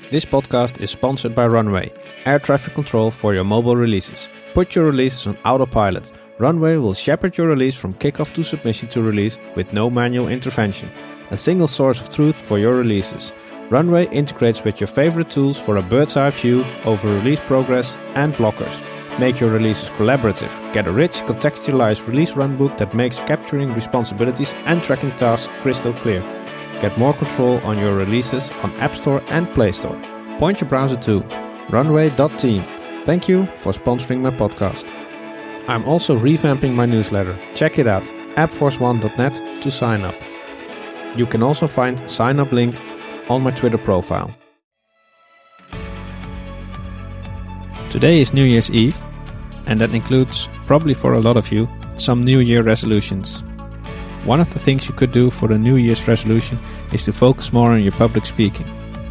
This podcast is sponsored by Runway, air traffic control for your mobile releases. Put your releases on autopilot. Runway will shepherd your release from kickoff to submission to release with no manual intervention. A single source of truth for your releases. Runway integrates with your favorite tools for a bird's eye view over release progress and blockers. Make your releases collaborative. Get a rich, contextualized release runbook that makes capturing responsibilities and tracking tasks crystal clear. Get more control on your releases on App Store and Play Store. Point your browser to runway.team. Thank you for sponsoring my podcast. I'm also revamping my newsletter. Check it out, appforce1.net to sign up. You can also find a sign up link on my Twitter profile. Today is New Year's Eve, and that includes, probably for a lot of you, some New Year resolutions. One of the things you could do for a New Year's resolution is to focus more on your public speaking.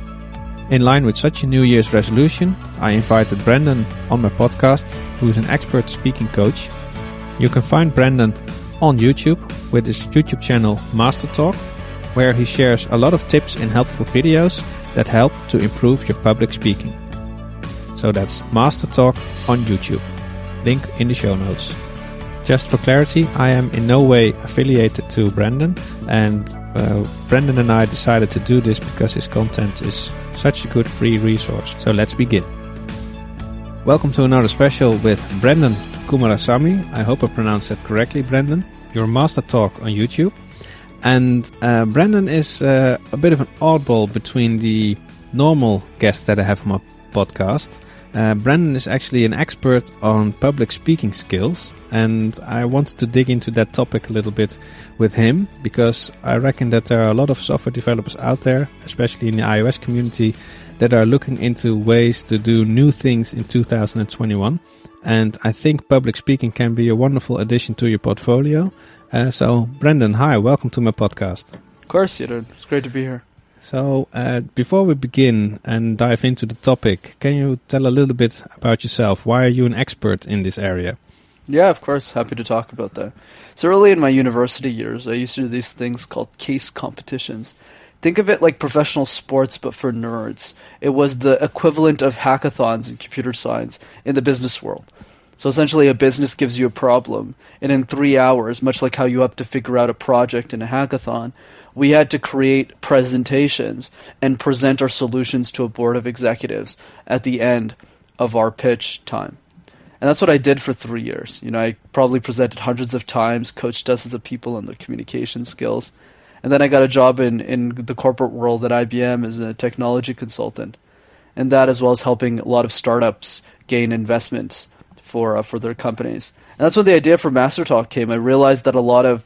In line with such a New Year's resolution, I invited Brendan on my podcast, who is an expert speaking coach. You can find Brendan on YouTube with his YouTube channel Master Talk, where he shares a lot of tips and helpful videos that help to improve your public speaking. So that's Master Talk on YouTube. Link in the show notes. Just for clarity, I am in no way affiliated to Brendan, and Brendan and I decided to do this because his content is such a good free resource. So let's begin. Welcome to another special with Brendan Kumarasamy. I hope I pronounced that correctly, Brendan. Your Master Talk on YouTube. And Brendan is a bit of an oddball between the normal guests that I have on my podcast. Brendan is actually an expert on public speaking skills, and I wanted to dig into that topic a little bit with him because I reckon that there are a lot of software developers out there, especially in the iOS community, that are looking into ways to do new things in 2021. And I think public speaking can be a wonderful addition to your portfolio. So, Brendan, hi, welcome to my podcast. Of course, Jidon. It's great to be here. So, before we begin and dive into the topic, can you tell a little bit about yourself? Why are you an expert in this area? Yeah, of course. Happy to talk about that. So early in my university years, I used to do these things called case competitions. Think of it like professional sports, but for nerds. It was the equivalent of hackathons in computer science in the business world. So essentially, a business gives you a problem, and in 3 hours, much like how you have to figure out a project in a hackathon, we had to create presentations and present our solutions to a board of executives at the end of our pitch time. And that's what I did for 3 years. You know, I probably presented hundreds of times, coached dozens of people on their communication skills. And then I got a job in the corporate world at IBM as a technology consultant. And that, as well as helping a lot of startups gain investments for their companies. And that's when the idea for Master Talk came. I realized that a lot of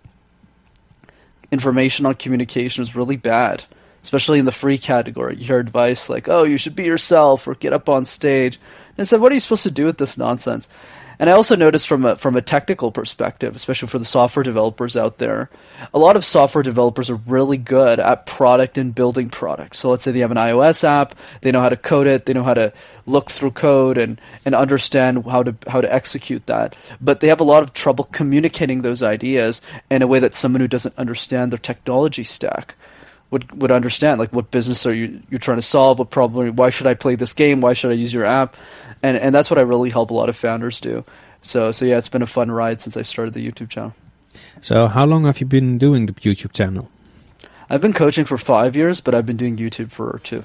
information on communication was really bad, especially in the free category. You hear advice like, oh, you should be yourself or get up on stage. And I said, what are you supposed to do with this nonsense? And I also noticed from a technical perspective, especially for the software developers out there, a lot of software developers are really good at product and building products. So let's say they have an iOS app, they know how to code it, they know how to look through code and understand how to execute that. But they have a lot of trouble communicating those ideas in a way that someone who doesn't understand their technology stack would understand. Like, what business are you're trying to solve? What problem? Why should I play this game? Why should I use your app? And that's what I really help a lot of founders do. So yeah, it's been a fun ride since I started the YouTube channel. So how long have you been doing the YouTube channel? I've been coaching for 5 years, but I've been doing YouTube for 2.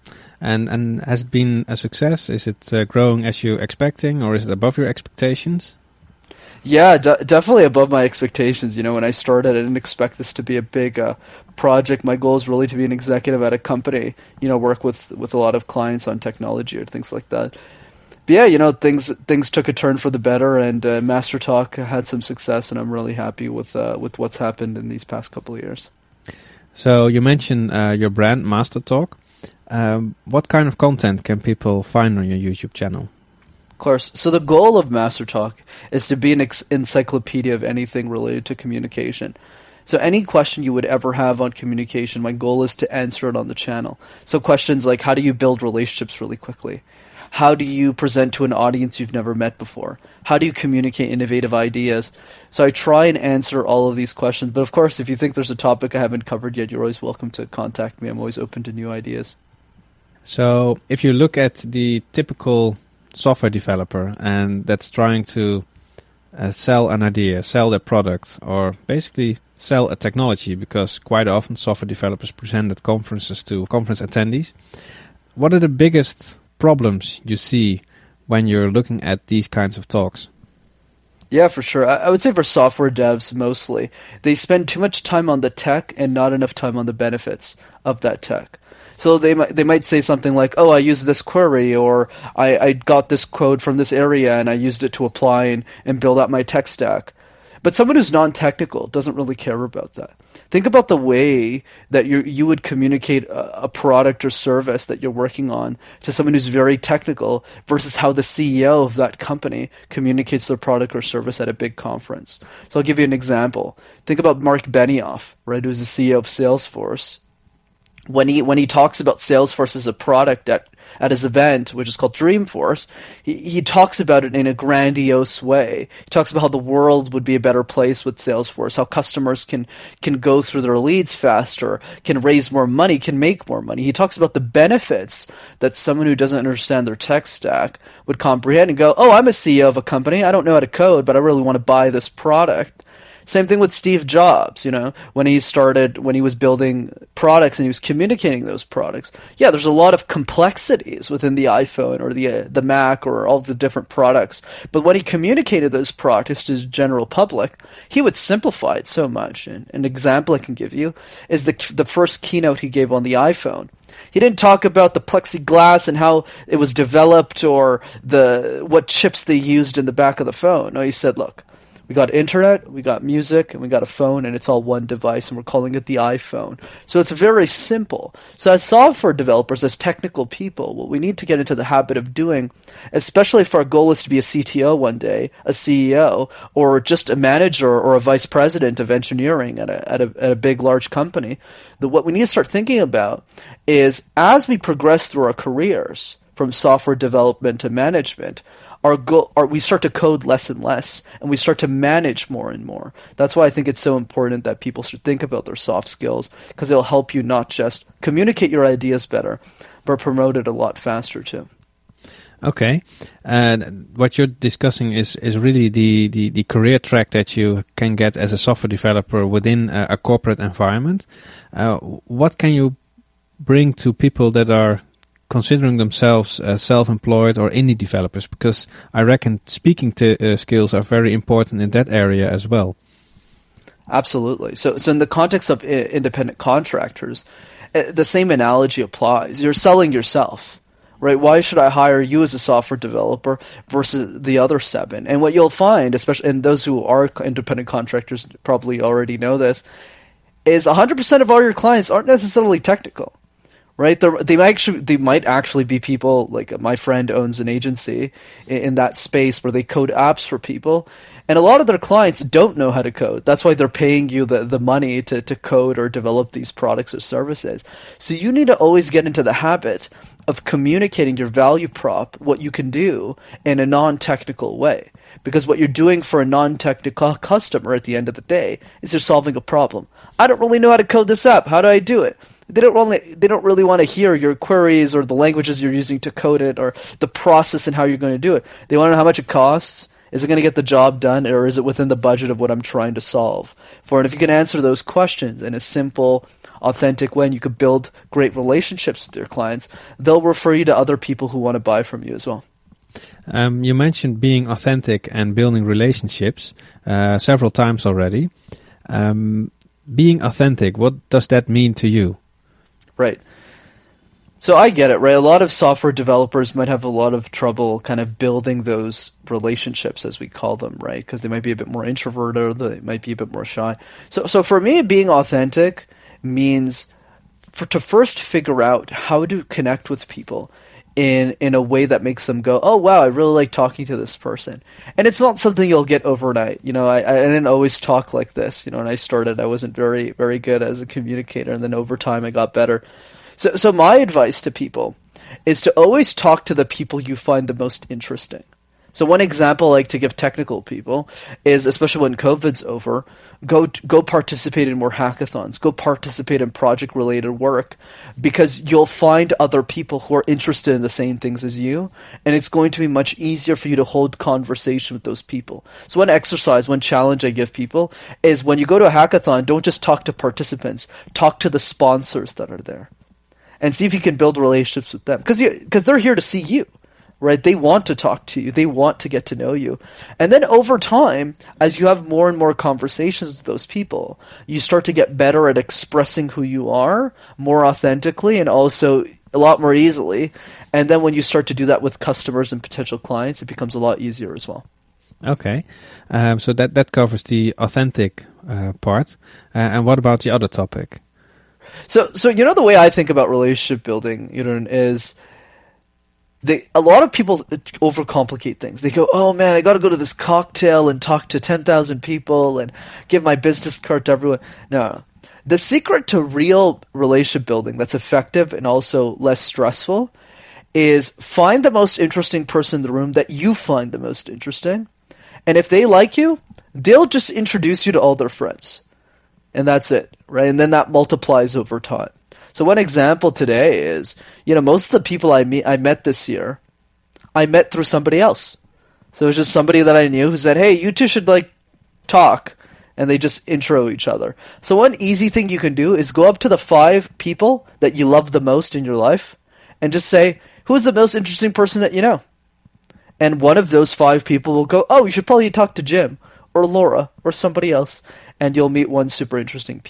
And has it been a success? Is it growing as you're expecting, or is it above your expectations? Yeah, definitely above my expectations. You know, when I started, I didn't expect this to be a big project. My goal is really to be an executive at a company, you know, work with a lot of clients on technology or things like that. But yeah, you know, things took a turn for the better, and Master Talk had some success, and I'm really happy with what's happened in these past couple of years. So you mentioned your brand, Master Talk. What kind of content can people find on your YouTube channel? Of course. So the goal of Master Talk is to be an encyclopedia of anything related to communication. So any question you would ever have on communication, my goal is to answer it on the channel. So questions like, how do you build relationships really quickly? How do you present to an audience you've never met before? How do you communicate innovative ideas? So I try and answer all of these questions. But of course, if you think there's a topic I haven't covered yet, you're always welcome to contact me. I'm always open to new ideas. So if you look at the typical software developer and that's trying to sell an idea, sell their product, or basically sell a technology, because quite often software developers present at conferences to conference attendees, what are the biggest problems you see when you're looking at these kinds of talks? Yeah, for sure. I would say for software devs mostly, they spend too much time on the tech and not enough time on the benefits of that tech. So they might say something like, "Oh, I used this query," or I got this code from this area and I used it to apply and build out my tech stack." But someone who's non-technical doesn't really care about that. Think about the way that you would communicate a product or service that you're working on to someone who's very technical versus how the CEO of that company communicates their product or service at a big conference. So I'll give you an example. Think about Mark Benioff, right, who's the CEO of Salesforce. When he talks about Salesforce as a product at his event, which is called Dreamforce, he talks about it in a grandiose way. He talks about how the world would be a better place with Salesforce, how customers can go through their leads faster, can raise more money, can make more money. He talks about the benefits that someone who doesn't understand their tech stack would comprehend and go, "Oh, I'm a CEO of a company. I don't know how to code, but I really want to buy this product." Same thing with Steve Jobs, when he was building products and he was communicating those products. Yeah, there's a lot of complexities within the iPhone or the Mac or all the different products. But when he communicated those products to the general public, he would simplify it so much. And an example I can give you is the first keynote he gave on the iPhone. He didn't talk about the plexiglass and how it was developed or what chips they used in the back of the phone. No, he said, "Look, we got internet, we got music, and we got a phone, and it's all one device, and we're calling it the iPhone." So it's very simple. So as software developers, as technical people, what we need to get into the habit of doing, especially if our goal is to be a CTO one day, a CEO, or just a manager or a vice president of engineering at a big, large company, what we need to start thinking about is as we progress through our careers, from software development to management, we start to code less and less, and we start to manage more and more. That's why I think it's so important that people should think about their soft skills, because it'll help you not just communicate your ideas better, but promote it a lot faster too. Okay, what you're discussing is really the career track that you can get as a software developer within a corporate environment. What can you bring to people that are considering themselves self-employed or indie developers? Because I reckon speaking skills are very important in that area as well. Absolutely. So in the context of independent contractors, the same analogy applies. You're selling yourself, right? Why should I hire you as a software developer versus the other 7? And what you'll find, especially and those who are independent contractors probably already know this, is 100% of all your clients aren't necessarily technical. Right? They might actually be people like my friend owns an agency in that space where they code apps for people. And a lot of their clients don't know how to code. That's why they're paying you the money to code or develop these products or services. So you need to always get into the habit of communicating your value prop, what you can do, in a non-technical way. Because what you're doing for a non-technical customer at the end of the day is you're solving a problem. I don't really know how to code this app. How do I do it? They don't really want to hear your queries or the languages you're using to code it or the process and how you're going to do it. They want to know how much it costs. Is it going to get the job done, or is it within the budget of what I'm trying to solve for? And if you can answer those questions in a simple, authentic way, and you could build great relationships with your clients, they'll refer you to other people who want to buy from you as well. You mentioned being authentic and building relationships several times already. Being authentic, what does that mean to you? Right. So I get it, right? A lot of software developers might have a lot of trouble kind of building those relationships, as we call them, right? Because they might be a bit more introverted or they might be a bit more shy. So for me, being authentic means to first figure out how to connect with people in a way that makes them go, "Oh, wow, I really like talking to this person." And it's not something you'll get overnight. I didn't always talk like this. When I started, I wasn't very, very good as a communicator, and then over time I got better. So my advice to people is to always talk to the people you find the most interesting. So one example I like to give technical people is, especially when COVID's over, go participate in more hackathons, go participate in project-related work, because you'll find other people who are interested in the same things as you, and it's going to be much easier for you to hold conversation with those people. So one challenge I give people is when you go to a hackathon, don't just talk to participants, talk to the sponsors that are there, and see if you can build relationships with them, because they're here to see you. Right? They want to talk to you. They want to get to know you. And then over time, as you have more and more conversations with those people, you start to get better at expressing who you are more authentically and also a lot more easily. And then when you start to do that with customers and potential clients, it becomes a lot easier as well. Okay. So that covers the authentic part. And what about the other topic? So the way I think about relationship building, is a lot of people overcomplicate things. They go, oh man, I got to go to this cocktail and talk to 10,000 people and give my business card to everyone. No. The secret to real relationship building that's effective and also less stressful is find the most interesting person in the room that you find the most interesting. And if they like you, they'll just introduce you to all their friends. And that's it, right? And then that multiplies over time. So one example today is, most of the people I met this year, I met through somebody else. So it was just somebody that I knew who said, hey, you two should talk. And they just intro each other. So one easy thing you can do is go up to the 5 people that you love the most in your life and just say, who's the most interesting person that you know? And one of those 5 people will go, oh, you should probably talk to Jim or Laura or somebody else. And you'll meet one super interesting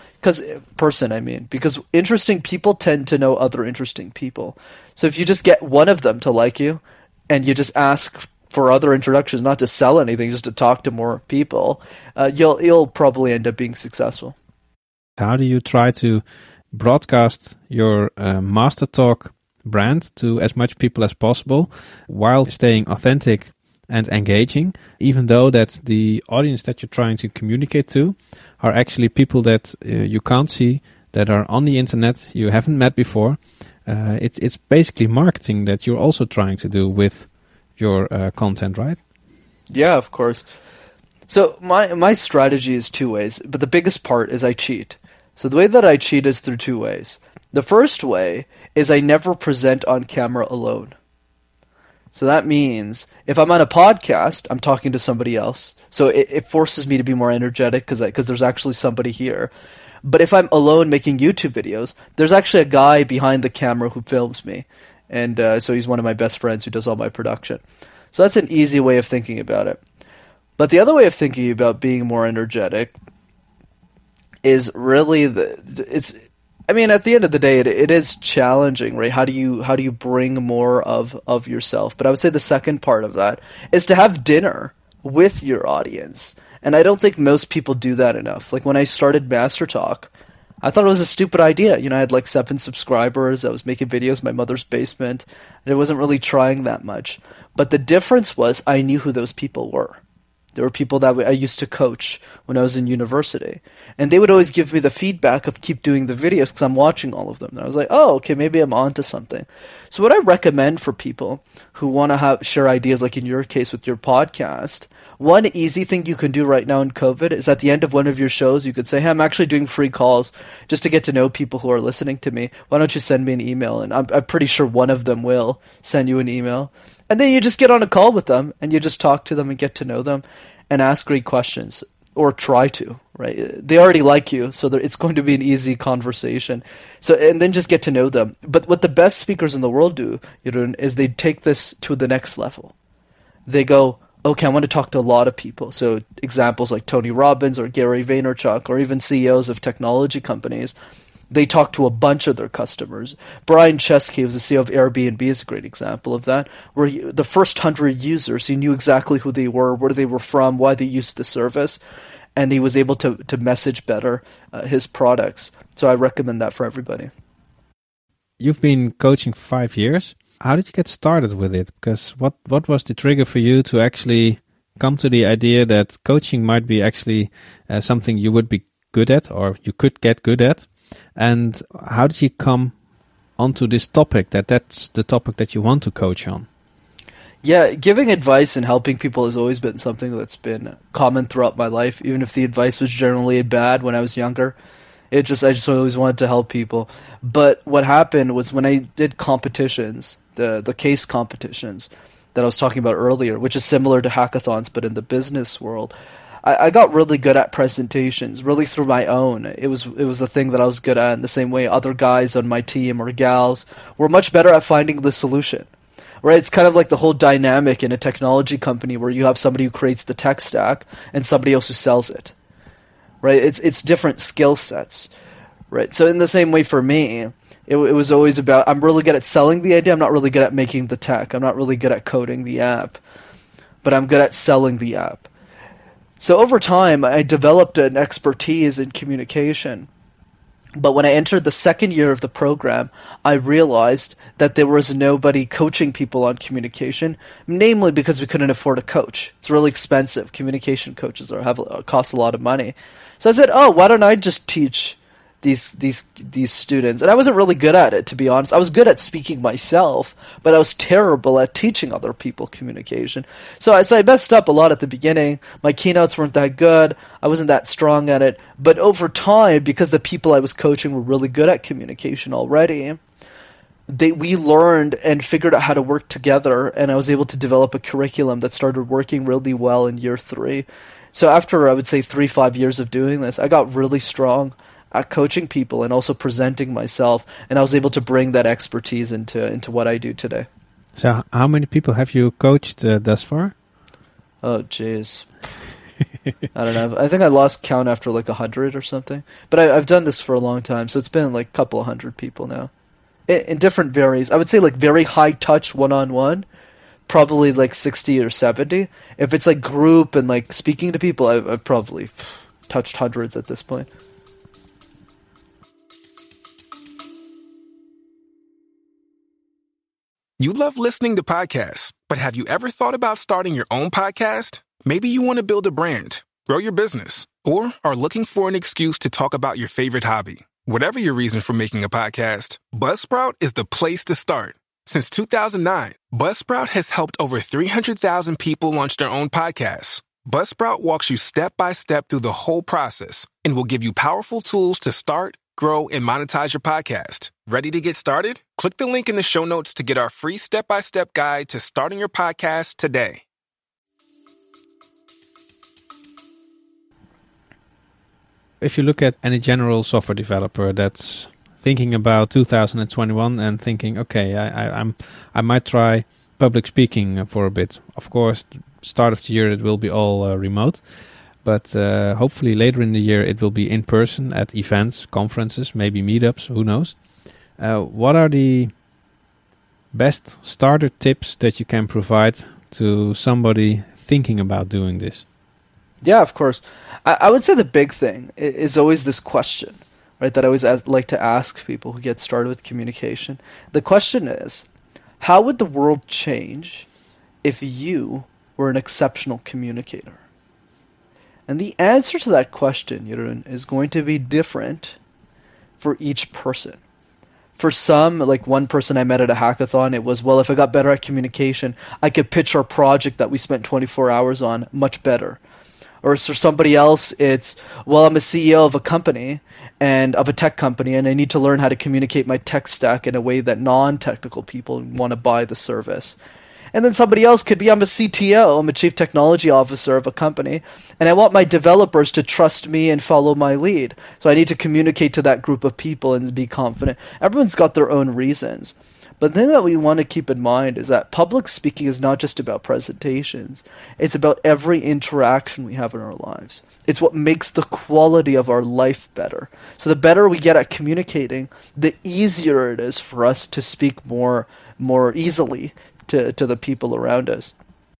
person, because interesting people tend to know other interesting people. So if you just get one of them to like you, and you just ask for other introductions, not to sell anything, just to talk to more people, you'll probably end up being successful. How do you try to broadcast your Master Talk brand to as much people as possible while staying authentic and engaging, even though that the audience that you're trying to communicate to are actually people that you can't see, that are on the internet, you haven't met before? It's basically marketing that you're also trying to do with your content, right? Yeah, of course. So my strategy is 2 ways, but the biggest part is I cheat. So the way that I cheat is through 2 ways. The first way is I never present on camera alone. So that means if I'm on a podcast, I'm talking to somebody else. So it forces me to be more energetic because there's actually somebody here. But if I'm alone making YouTube videos, there's actually a guy behind the camera who films me. And so he's one of my best friends who does all my production. So that's an easy way of thinking about it. But the other way of thinking about being more energetic is really at the end of the day, it is challenging, right? How do you bring more of yourself? But I would say the second part of that is to have dinner with your audience. And I don't think most people do that enough. Like when I started Master Talk, I thought it was a stupid idea. I had 7 subscribers. I was making videos in my mother's basement. And I wasn't really trying that much. But the difference was I knew who those people were. There were people that I used to coach when I was in university. And they would always give me the feedback of keep doing the videos because I'm watching all of them. And I was like, oh, okay, maybe I'm onto something. So what I recommend for people who want to share ideas, like in your case with your podcast, one easy thing you can do right now in COVID is at the end of one of your shows, you could say, hey, I'm actually doing free calls just to get to know people who are listening to me. Why don't you send me an email? And I'm pretty sure one of them will send you an email. And then you just get on a call with them and you just talk to them and get to know them and ask great questions, or try to, right? They already like you, so it's going to be an easy conversation. So, and then just get to know them. But what the best speakers in the world do, is they take this to the next level. They go, okay, I want to talk to a lot of people. So examples like Tony Robbins or Gary Vaynerchuk or even CEOs of technology companies, they talk to a bunch of their customers. Brian Chesky, who's the CEO of Airbnb, is a great example of that, where the first 100 users, he knew exactly who they were, where they were from, why they used the service, and he was able to message better his products. So I recommend that for everybody. You've been coaching for 5 years. How did you get started with it? Because what was the trigger for you to actually come to the idea that coaching might be actually something you would be good at, or you could get good at? And how did you come onto this topic, that's the topic that you want to coach on? Yeah, giving advice and helping people has always been something that's been common throughout my life, even if the advice was generally bad when I was younger. I just always wanted to help people. But what happened was when I did competitions, the case competitions that I was talking about earlier, which is similar to hackathons but in the business world, I got really good at presentations, really through my own. It was the thing that I was good at, in the same way other guys on my team or gals were much better at finding the solution. Right? It's kind of like the whole dynamic in a technology company where you have somebody who creates the tech stack and somebody else who sells it. Right? It's different skill sets. Right? So in the same way for me, it was always about, I'm really good at selling the idea, I'm not really good at making the tech, I'm not really good at coding the app, but I'm good at selling the app. So over time, I developed an expertise in communication. But when I entered the second year of the program, I realized that there was nobody coaching people on communication, namely because we couldn't afford a coach. It's really expensive. Communication coaches cost a lot of money. So I said, oh, why don't I just teach these students? And I wasn't really good at it, to be honest. I was good at speaking myself, but I was terrible at teaching other people communication. So I messed up a lot at the beginning. My keynotes weren't that good. I wasn't that strong at it. But over time, because the people I was coaching were really good at communication already, we learned and figured out how to work together, and I was able to develop a curriculum that started working really well in year 3. So after, I would say, 3-5 years of doing this, I got really strong at coaching people and also presenting myself, and I was able to bring that expertise into what I do today. So how many people have you coached thus far? Oh, jeez. I don't know. I think I lost count after like 100 or something. But I've done this for a long time, so it's been like a couple of 100 people now. In different varies. I would say like very high touch one-on-one, probably like 60 or 70. If it's like group and like speaking to people, I've probably touched hundreds at this point. You love listening to podcasts, but have you ever thought about starting your own podcast? Maybe you want to build a brand, grow your business, or are looking for an excuse to talk about your favorite hobby. Whatever your reason for making a podcast, Buzzsprout is the place to start. Since 2009, Buzzsprout has helped over 300,000 people launch their own podcasts. Buzzsprout walks you step by step through the whole process and will give you powerful tools to start, grow, and monetize your podcast. Ready to get started? Click the link in the show notes to get our free step-by-step guide to starting your podcast today. If you look at any general software developer that's thinking about 2021 and thinking, okay, I might try public speaking for a bit. Of course, start of the year it will be all remote, but hopefully later in the year it will be in person at events, conferences, maybe meetups, who knows. What are the best starter tips that you can provide to somebody thinking about doing this? Yeah, of course. I would say the big thing is always this question, right, that I always like to ask people who get started with communication. The question is, how would the world change if you were an exceptional communicator? And the answer to that question, Jeroen, is going to be different for each person. For some, like one person I met at a hackathon, it was, well, if I got better at communication, I could pitch our project that we spent 24 hours on much better. Or for somebody else, it's, well, I'm a CEO of a company and of a tech company, and I need to learn how to communicate my tech stack in a way that non-technical people want to buy the service. And then somebody else could be, I'm a CTO, I'm a chief technology officer of a company, and I want my developers to trust me and follow my lead. So I need to communicate to that group of people and be confident. Everyone's got their own reasons. But the thing that we want to keep in mind is that public speaking is not just about presentations. It's about every interaction we have in our lives. It's what makes the quality of our life better. So the better we get at communicating, the easier it is for us to speak more easily to the people around us.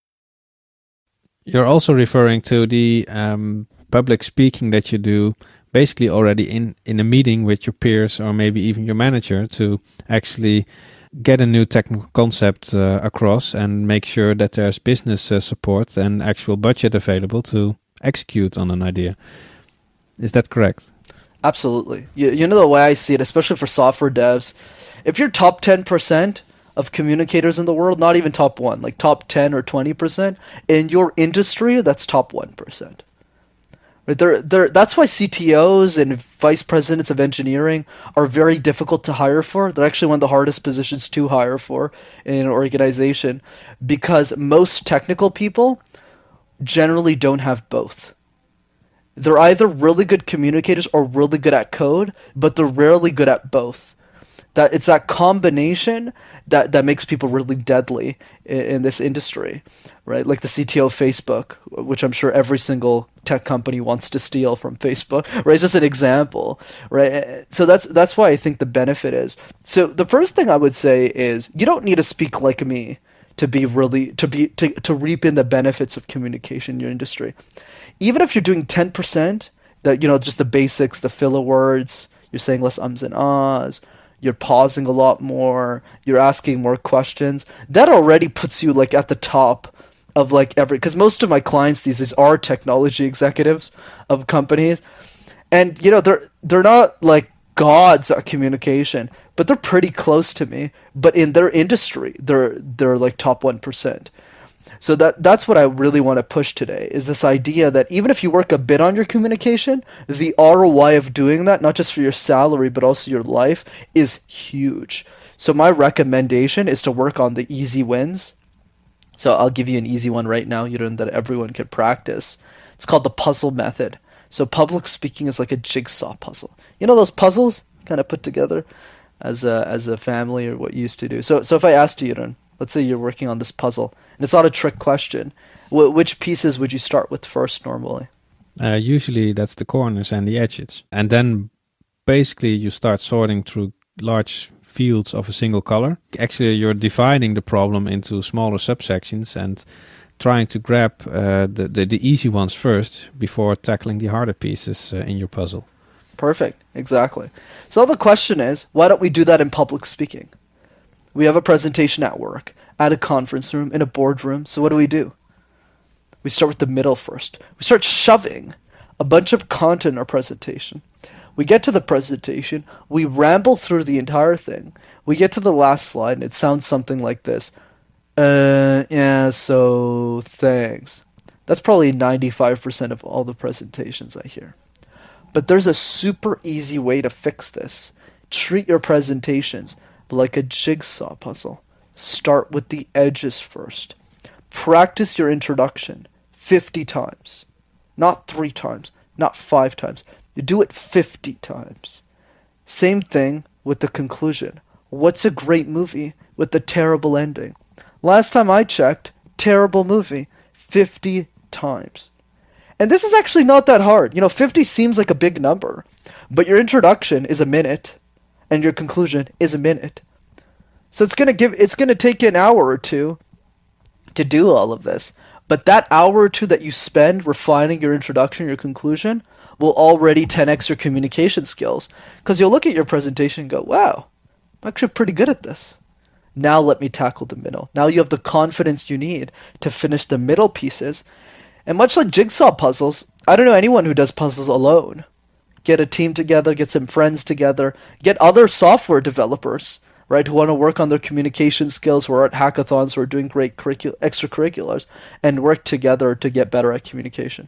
You're also referring to the public speaking that you do basically already in a meeting with your peers or maybe even your manager to actually get a new technical concept across and make sure that there's business support and actual budget available to execute on an idea. Is that correct? Absolutely. You know the way I see it, especially for software devs, if you're top 10% of communicators in the world, not even top 1, like top 10 or 20%. In your industry, that's top 1%. Right? That's why CTOs and vice presidents of engineering are very difficult to hire for. They're actually one of the hardest positions to hire for in an organization, because most technical people generally don't have both. They're either really good communicators or really good at code, but they're rarely good at both. It's that combination that makes people really deadly in this industry, right? Like the CTO of Facebook, which I'm sure every single tech company wants to steal from Facebook, right? It's just an example, right? So that's why I think the benefit is. So the first thing I would say is you don't need to speak like me to reap in the benefits of communication in your industry. Even if you're doing 10%, that, just the basics, the filler words, you're saying less ums and ahs, you're pausing a lot more, you're asking more questions, that already puts you like at the top of like because most of my clients these days are technology executives of companies, and they're not like gods at communication, but they're pretty close to me. But in their industry, they're like top 1%. So that's what I really want to push today, is this idea that even if you work a bit on your communication, the ROI of doing that, not just for your salary, but also your life, is huge. So my recommendation is to work on the easy wins. So I'll give you an easy one right now, that everyone can practice. It's called the puzzle method. So public speaking is like a jigsaw puzzle. Those puzzles kind of put together as a family, or what you used to do. So if I asked you, let's say you're working on this puzzle, and it's not a trick question, which pieces would you start with first normally? Usually that's the corners and the edges. And then basically you start sorting through large fields of a single color. Actually, you're dividing the problem into smaller subsections and trying to grab the easy ones first before tackling the harder pieces in your puzzle. Perfect. Exactly. So the question is, why don't we do that in public speaking? We have a presentation at work, at a conference room, in a boardroom. So what do? We start with the middle first. We start shoving a bunch of content in our presentation. We get to the presentation. We ramble through the entire thing. We get to the last slide, and it sounds something like this. Yeah, so thanks. That's probably 95% of all the presentations I hear. But there's a super easy way to fix this. Treat your presentations like a jigsaw puzzle. Start with the edges first. Practice your introduction 50 times. Not 3 times, not 5 times. Do it 50 times. Same thing with the conclusion. What's a great movie with a terrible ending? Last time I checked, terrible movie, 50 times. And this is actually not that hard. 50 seems like a big number, but your introduction is a minute, and your conclusion is a minute. So it's gonna take you an hour or two to do all of this. But that hour or two that you spend refining your introduction, your conclusion, will already 10x your communication skills. Because you'll look at your presentation and go, wow, I'm actually pretty good at this. Now let me tackle the middle. Now you have the confidence you need to finish the middle pieces. And much like jigsaw puzzles, I don't know anyone who does puzzles alone. Get a team together, get some friends together, get other software developers, right, who want to work on their communication skills, who are at hackathons, who are doing great extracurriculars, and work together to get better at communication.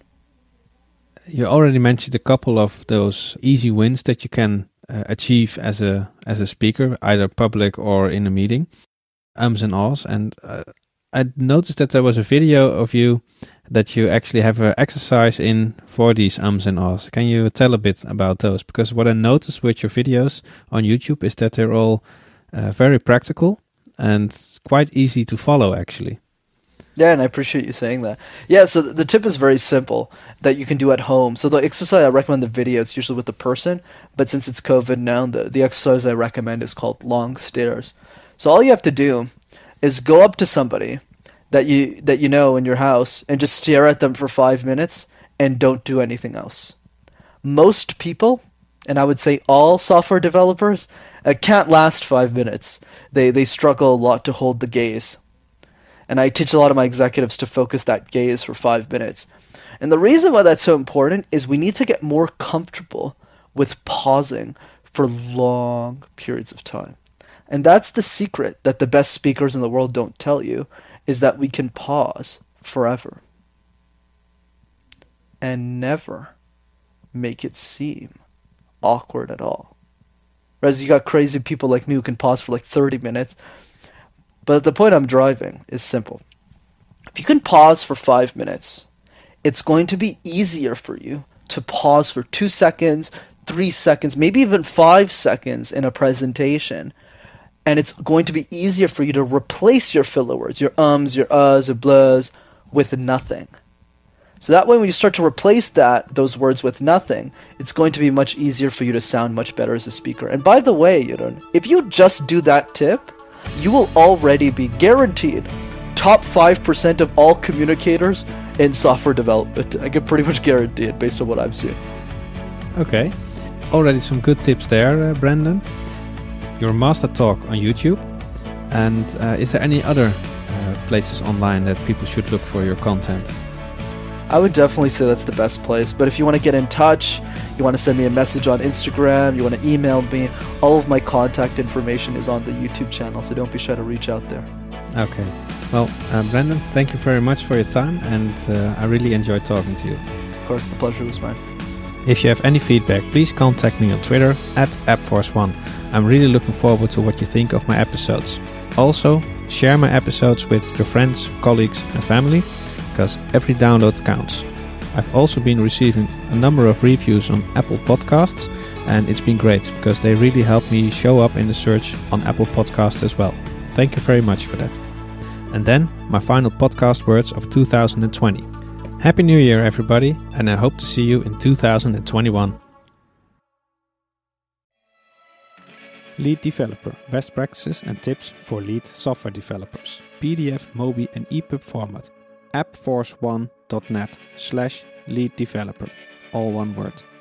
You already mentioned a couple of those easy wins that you can achieve as a speaker, either public or in a meeting, ums and ahs. And I noticed that there was a video of you that you actually have an exercise in for these ums and ahs. Can you tell a bit about those? Because what I noticed with your videos on YouTube is that they're all very practical and quite easy to follow, actually. Yeah, and I appreciate you saying that. Yeah, so the tip is very simple that you can do at home. So the exercise I recommend the video, it's usually with the person, but since it's COVID now, the exercise I recommend is called long stares. So all you have to do is go up to somebody that you know in your house and just stare at them for 5 minutes and don't do anything else. Most people, and I would say all software developers, can't last 5 minutes. They struggle a lot to hold the gaze. And I teach a lot of my executives to focus that gaze for 5 minutes. And the reason why that's so important is we need to get more comfortable with pausing for long periods of time. And that's the secret that the best speakers in the world don't tell you, is that we can pause forever and never make it seem awkward at all. Whereas you got crazy people like me who can pause for like 30 minutes. But the point I'm driving is simple. If you can pause for 5 minutes, it's going to be easier for you to pause for 2 seconds, 3 seconds, maybe even 5 seconds in a presentation. And it's going to be easier for you to replace your filler words, your ums, your uhs, your blahs, with nothing. So that way when you start to replace those words with nothing, it's going to be much easier for you to sound much better as a speaker. And by the way, Jeroen, if you just do that tip, you will already be guaranteed top 5% of all communicators in software development. I can pretty much guarantee it based on what I've seen. Okay, already some good tips there, Brandon. Your master talk on YouTube. And is there any other places online that people should look for your content? I would definitely say that's the best place. But if you want to get in touch, you want to send me a message on Instagram, you want to email me, all of my contact information is on the YouTube channel, so don't be shy to reach out there. Okay. Well, Brandon, thank you very much for your time, and I really enjoyed talking to you. Of course, the pleasure was mine. If you have any feedback, please contact me on Twitter @AppForce1. I'm really looking forward to what you think of my episodes. Also, share my episodes with your friends, colleagues and family, because every download counts. I've also been receiving a number of reviews on Apple Podcasts, and it's been great because they really help me show up in the search on Apple Podcasts as well. Thank you very much for that. And then, my final podcast words of 2020. Happy New Year, everybody, and I hope to see you in 2021. Lead Developer, best practices and tips for lead software developers. PDF, Mobi and EPUB format. appforce1.net/lead developer. All one word.